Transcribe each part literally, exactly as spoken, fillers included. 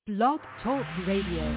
Blog Talk Radio.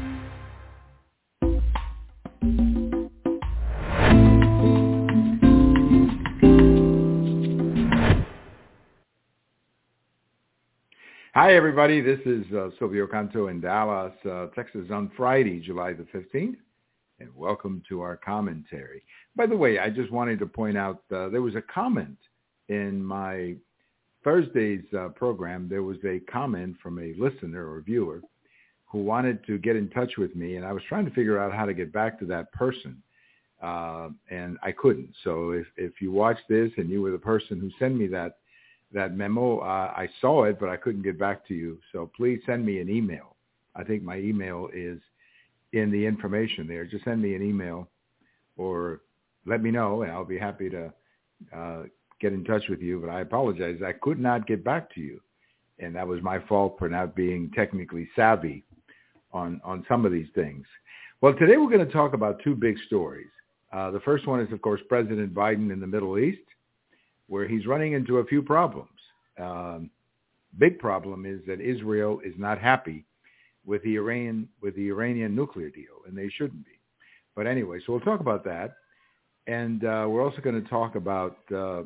Hi, everybody. This is uh, Silvio Canto in Dallas, uh, Texas on Friday, July the fifteenth, and welcome to our commentary. By the way, I just wanted to point out uh, there was a comment in my Thursday's uh, program. There was a comment from a listener or viewer who wanted to get in touch with me, and I was trying to figure out how to get back to that person, uh, and I couldn't. So if, if you watched this and you were the person who sent me that that memo, uh, I saw it, but I couldn't get back to you. So please send me an email. I think my email is in the information there. Just send me an email or let me know, and I'll be happy to uh, get in touch with you. But I apologize. I could not get back to you, and that was my fault for not being technically savvy on, on some of these things. Well, today we're going to talk about two big stories. Uh, the first one is, of course, President Biden in the Middle East, where he's running into a few problems. Um, big problem is that Israel is not happy with the Iran with the Iranian nuclear deal, and they shouldn't be. But anyway, so we'll talk about that, and uh, we're also going to talk about uh,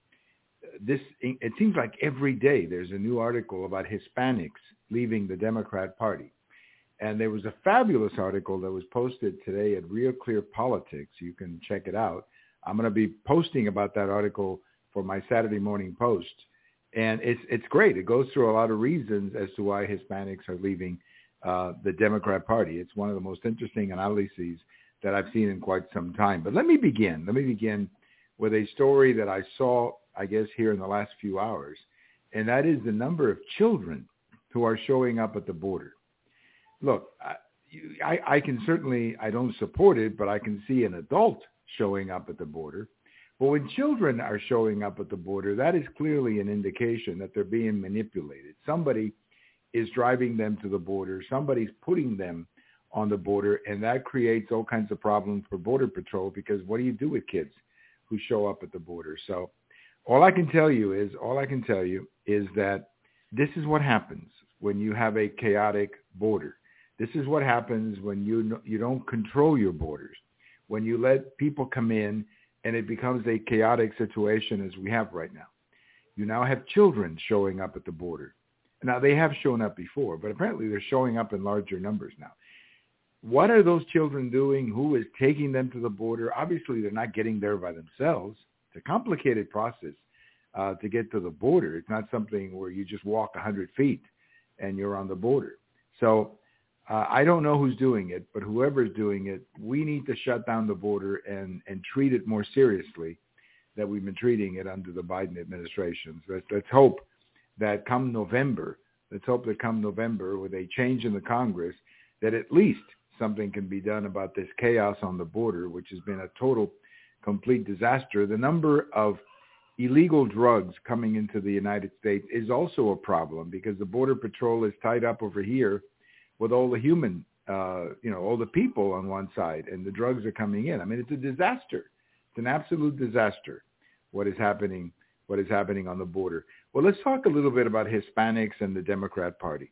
this. It seems like every day there's a new article about Hispanics leaving the Democrat Party, and there was a fabulous article that was posted today at Real Clear Politics. You can check it out. I'm going to be posting about that article for my Saturday Morning Post. And it's it's great. It goes through a lot of reasons as to why Hispanics are leaving uh, the Democrat Party. It's one of the most interesting analyses that I've seen in quite some time. But let me begin. Let me begin with a story that I saw, I guess, here in the last few hours. And that is the number of children who are showing up at the border. Look, I, I, I can certainly, I don't support it, but I can see an adult showing up at the border. But when children are showing up at the border, that is clearly an indication that they're being manipulated. Somebody is driving them to the border. Somebody's putting them on the border, and that creates all kinds of problems for Border Patrol, because what do you do with kids who show up at the border? So all I can tell you is, all I can tell you is that this is what happens when you have a chaotic border. This is what happens when you you don't control your borders, when you let people come in and it becomes a chaotic situation as we have right now. You now have children showing up at the border. Now, they have shown up before, but apparently they're showing up in larger numbers now. What are those children doing? Who is taking them to the border? Obviously, they're not getting there by themselves. It's a complicated process uh, to get to the border. It's not something where you just walk one hundred feet and you're on the border. So Uh, I don't know who's doing it, but whoever's doing it, we need to shut down the border and, and treat it more seriously than we've been treating it under the Biden administration. So let's, let's hope that come November, let's hope that come November with a change in the Congress, that at least something can be done about this chaos on the border, which has been a total, complete disaster. The number of illegal drugs coming into the United States is also a problem, because the Border Patrol is tied up over here with all the human, uh, you know, all the people on one side, and the drugs are coming in. I mean, it's a disaster. It's an absolute disaster what is happening, what is happening on the border. Well, let's talk a little bit about Hispanics and the Democrat Party.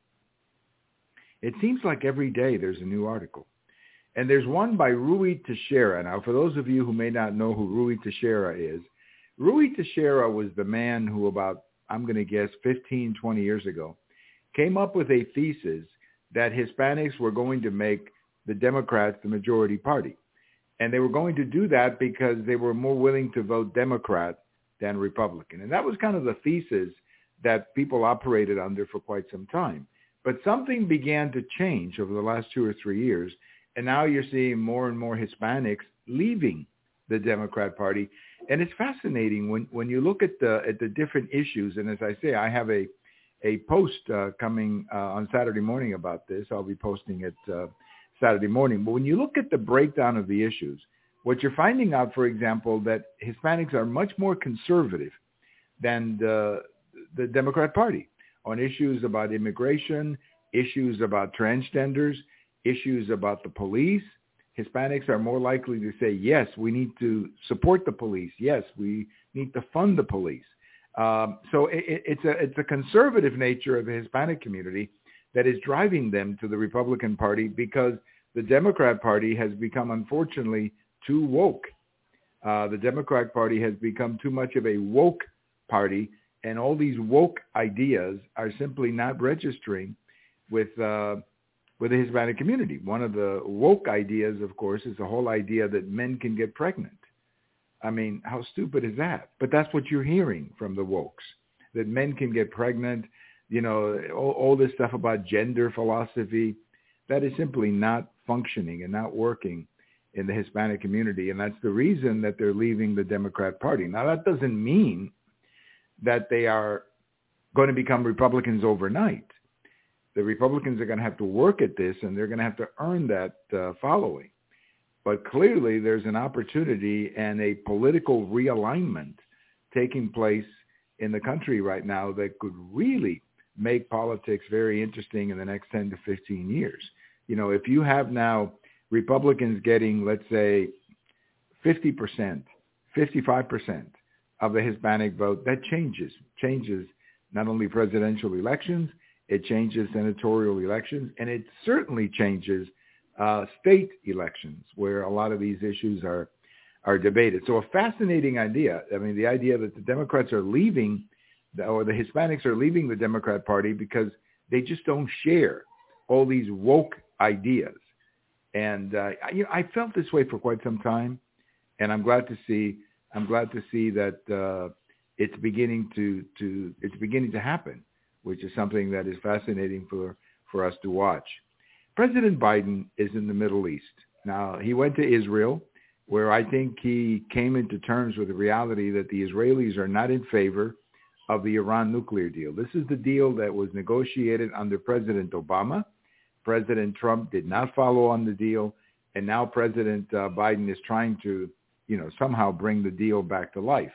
It seems like every day there's a new article. And there's one by Rui Teixeira. Now, for those of you who may not know who Rui Teixeira is, Rui Teixeira was the man who about, I'm going to guess, fifteen, twenty years ago, came up with a thesis that Hispanics were going to make the Democrats the majority party. And they were going to do that because they were more willing to vote Democrat than Republican. And that was kind of the thesis that people operated under for quite some time. But something began to change over the last two or three years, and now you're seeing more and more Hispanics leaving the Democrat Party. And it's fascinating when, when you look at the at the different issues, and as I say, I have a a post uh, coming uh, on Saturday morning about this. I'll be posting it uh, Saturday morning. But when you look at the breakdown of the issues, what you're finding out, for example, that Hispanics are much more conservative than the, the Democrat Party on issues about immigration, issues about transgenders, issues about the police. Hispanics are more likely to say, yes, we need to support the police. Yes, we need to fund the police. Um, so it, it's a it's a conservative nature of the Hispanic community that is driving them to the Republican Party, because the Democrat Party has become, unfortunately, too woke. Uh, the Democrat Party has become too much of a woke party, and all these woke ideas are simply not registering with uh, with the Hispanic community. One of the woke ideas, of course, is the whole idea that men can get pregnant. I mean, how stupid is that? But that's what you're hearing from the wokes, that men can get pregnant, you know, all, all this stuff about gender philosophy. That is simply not functioning and not working in the Hispanic community. And that's the reason that they're leaving the Democrat Party. Now, that doesn't mean that they are going to become Republicans overnight. The Republicans are going to have to work at this, and they're going to have to earn that uh, following. But clearly there's an opportunity and a political realignment taking place in the country right now that could really make politics very interesting in the next ten to fifteen years. You know, if you have now Republicans getting, let's say, fifty percent, fifty-five percent of the Hispanic vote, that changes, changes not only presidential elections, it changes senatorial elections, and it certainly changes uh, state elections where a lot of these issues are are debated. So a fascinating idea. I mean, the idea that the Democrats are leaving, or the Hispanics are leaving the Democrat Party because they just don't share all these woke ideas. And uh, you know, I felt this way for quite some time, and I'm glad to see. I'm glad to see that uh, it's beginning to to it's beginning to happen, which is something that is fascinating for for us to watch. President Biden is in the Middle East now. He went to Israel, where I think he came into terms with the reality that the Israelis are not in favor of the Iran nuclear deal. This is the deal that was negotiated under President Obama. President Trump did not follow on the deal, and now President uh, Biden is trying to, you know, somehow bring the deal back to life.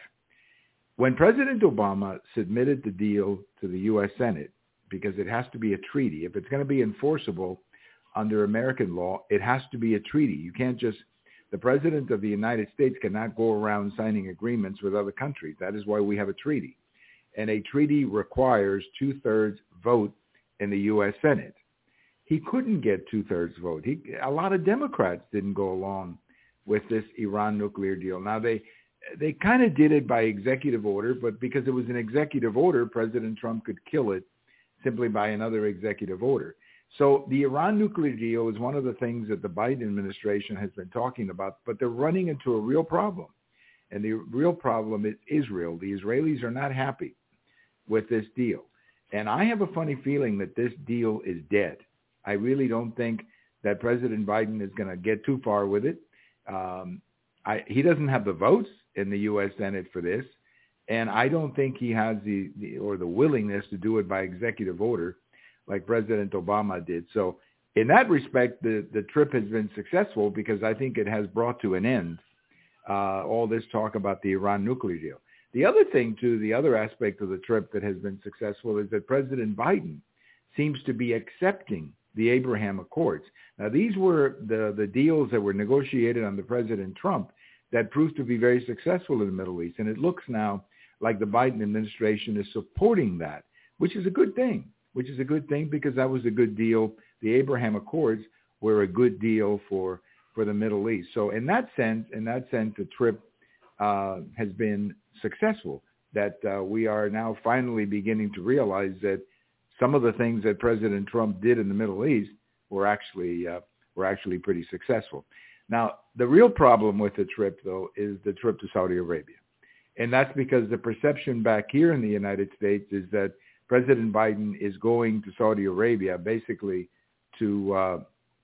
When President Obama submitted the deal to the U S Senate, because it has to be a treaty, if it's going to be enforceable under American law, it has to be a treaty. You can't just, the President of the United States cannot go around signing agreements with other countries. That is why we have a treaty. And a treaty requires two-thirds vote in the U S Senate. He couldn't get two-thirds vote. He, a lot of Democrats didn't go along with this Iran nuclear deal. Now, they they kind of did it by executive order, but because it was an executive order, President Trump could kill it simply by another executive order. So the Iran nuclear deal is one of the things that the Biden administration has been talking about, but they're running into a real problem. And the real problem is Israel. The Israelis are not happy with this deal. And I have a funny feeling that this deal is dead. I really don't think that President Biden is going to get too far with it. Um, I, he doesn't have the votes in the U S Senate for this, and I don't think he has the, the or the willingness to do it by executive order like President Obama did. So in that respect, the, the trip has been successful because I think it has brought to an end uh, all this talk about the Iran nuclear deal. The other thing, too, the other aspect of the trip that has been successful is that President Biden seems to be accepting the Abraham Accords. Now, these were the, the deals that were negotiated under President Trump that proved to be very successful in the Middle East. And it looks now like the Biden administration is supporting that, which is a good thing, which is a good thing because that was a good deal. The Abraham Accords were a good deal for, for the Middle East. So in that sense, in that sense, the trip uh, has been successful, that uh, we are now finally beginning to realize that some of the things that President Trump did in the Middle East were actually uh, were actually pretty successful. Now, the real problem with the trip, though, is the trip to Saudi Arabia. And that's because the perception back here in the United States is that President Biden is going to Saudi Arabia basically to uh,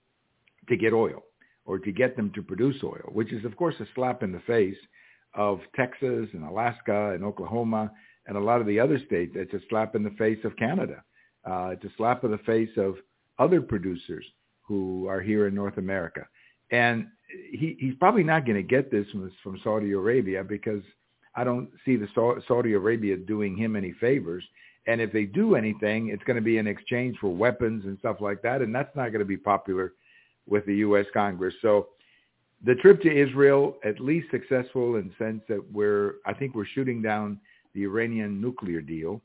to get oil or to get them to produce oil, which is, of course, a slap in the face of Texas and Alaska and Oklahoma and a lot of the other states. It's a slap in the face of Canada. Uh, it's a slap in the face of other producers who are here in North America. And he, he's probably not going to get this from, from Saudi Arabia because I don't see the Saudi Arabia doing him any favors. And if they do anything, it's going to be in exchange for weapons and stuff like that. And that's not going to be popular with the U S Congress. So the trip to Israel, at least successful in the sense that we're, I think we're shooting down the Iranian nuclear deal.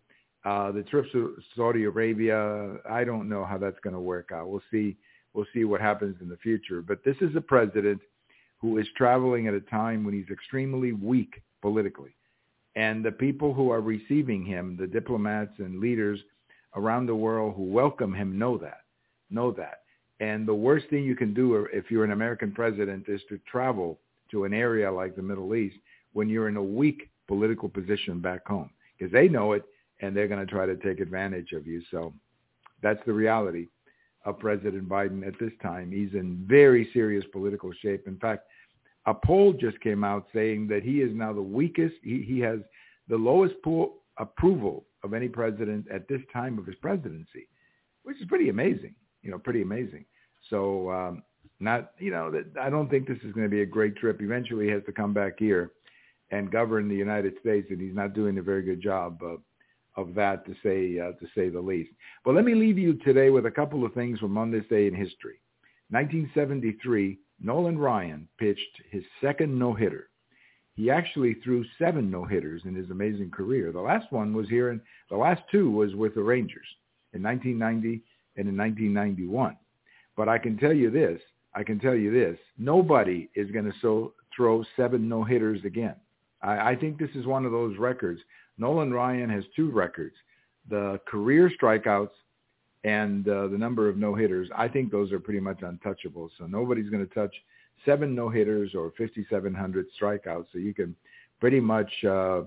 Uh, the trip to Saudi Arabia, I don't know how that's going to work out. We'll see. We'll see what happens in the future. But this is a president who is traveling at a time when he's extremely weak politically. And the people who are receiving him, the diplomats and leaders around the world who welcome him know that, know that. And the worst thing you can do if you're an American president is to travel to an area like the Middle East when you're in a weak political position back home, because they know it and they're going to try to take advantage of you. So that's the reality of President Biden at this time. He's in very serious political shape. In fact, a poll just came out saying that he is now the weakest. He, he has the lowest pool approval of any president at this time of his presidency, which is pretty amazing, you know, pretty amazing. So um, not, you know, that I don't think this is going to be a great trip. Eventually he has to come back here and govern the United States, and he's not doing a very good job of, of that, to say, uh, to say the least. But let me leave you today with a couple of things from on this day in history. nineteen seventy-three, Nolan Ryan pitched his second no-hitter. He actually threw seven no-hitters in his amazing career. The last one was here, and the last two was with the Rangers in nineteen ninety and in nineteen ninety-one. But I can tell you this, I can tell you this, nobody is going to so throw seven no-hitters again. I, I think this is one of those records. Nolan Ryan has two records, the career strikeouts and uh, the number of no-hitters. I think those are pretty much untouchable. So nobody's going to touch seven no-hitters or fifty-seven hundred strikeouts. So you can pretty much, uh,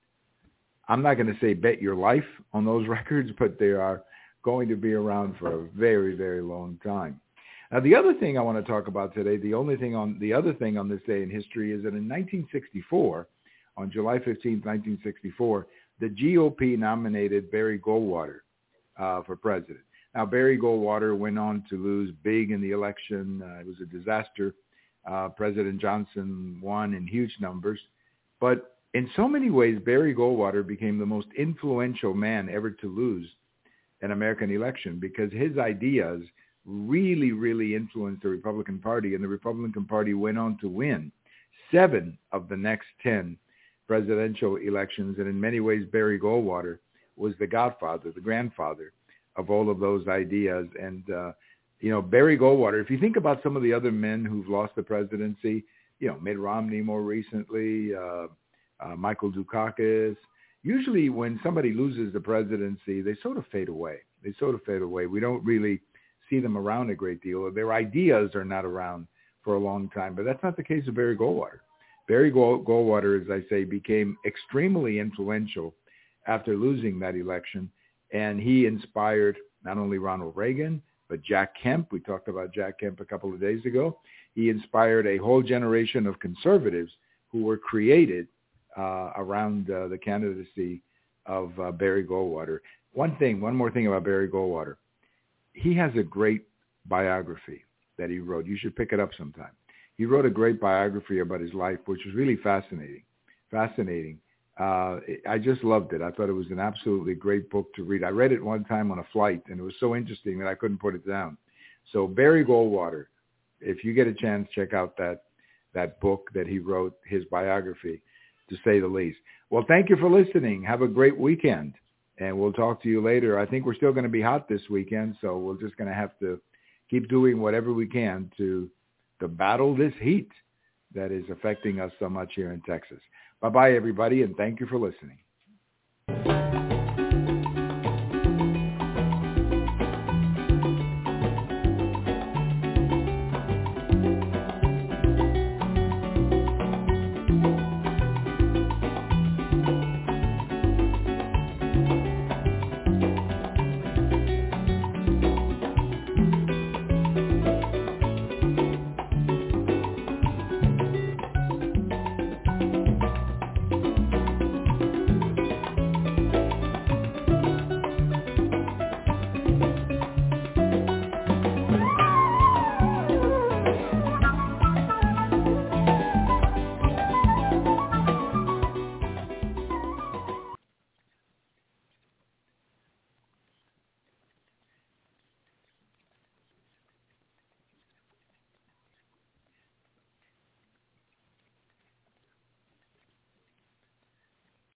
I'm not going to say bet your life on those records, but they are going to be around for a very, very long time. Now, the other thing I want to talk about today, the only thing on the other thing on this day in history is that in nineteen sixty-four, on July fifteenth, nineteen sixty-four, the G O P nominated Barry Goldwater uh, for president. Now, Barry Goldwater went on to lose big in the election. Uh, it was a disaster. Uh, President Johnson won in huge numbers. But in so many ways, Barry Goldwater became the most influential man ever to lose an American election, because his ideas really, really influenced the Republican Party, and the Republican Party went on to win seven of the next ten presidential elections. And in many ways, Barry Goldwater was the godfather, the grandfather of all of those ideas. And, uh, you know, Barry Goldwater, if you think about some of the other men who've lost the presidency, you know, Mitt Romney more recently, uh, uh, Michael Dukakis, usually when somebody loses the presidency, they sort of fade away. They sort of fade away. We don't really see them around a great deal. Their ideas are not around for a long time, but that's not the case of Barry Goldwater. Barry Goldwater, as I say, became extremely influential after losing that election, and he inspired not only Ronald Reagan, but Jack Kemp. We talked about Jack Kemp a couple of days ago. He inspired a whole generation of conservatives who were created uh, around uh, the candidacy of uh, Barry Goldwater. One thing, one more thing about Barry Goldwater. He has a great biography that he wrote. You should pick it up sometime. He wrote a great biography about his life, which was really fascinating, fascinating. Uh, I just loved it. I thought it was an absolutely great book to read. I read it one time on a flight, and it was so interesting that I couldn't put it down. So Barry Goldwater, if you get a chance, check out that that book that he wrote, his biography, to say the least. Well, thank you for listening. Have a great weekend, and we'll talk to you later. I think we're still going to be hot this weekend, so we're just going to have to keep doing whatever we can to to battle this heat that is affecting us so much here in Texas. Bye-bye, everybody, and thank you for listening.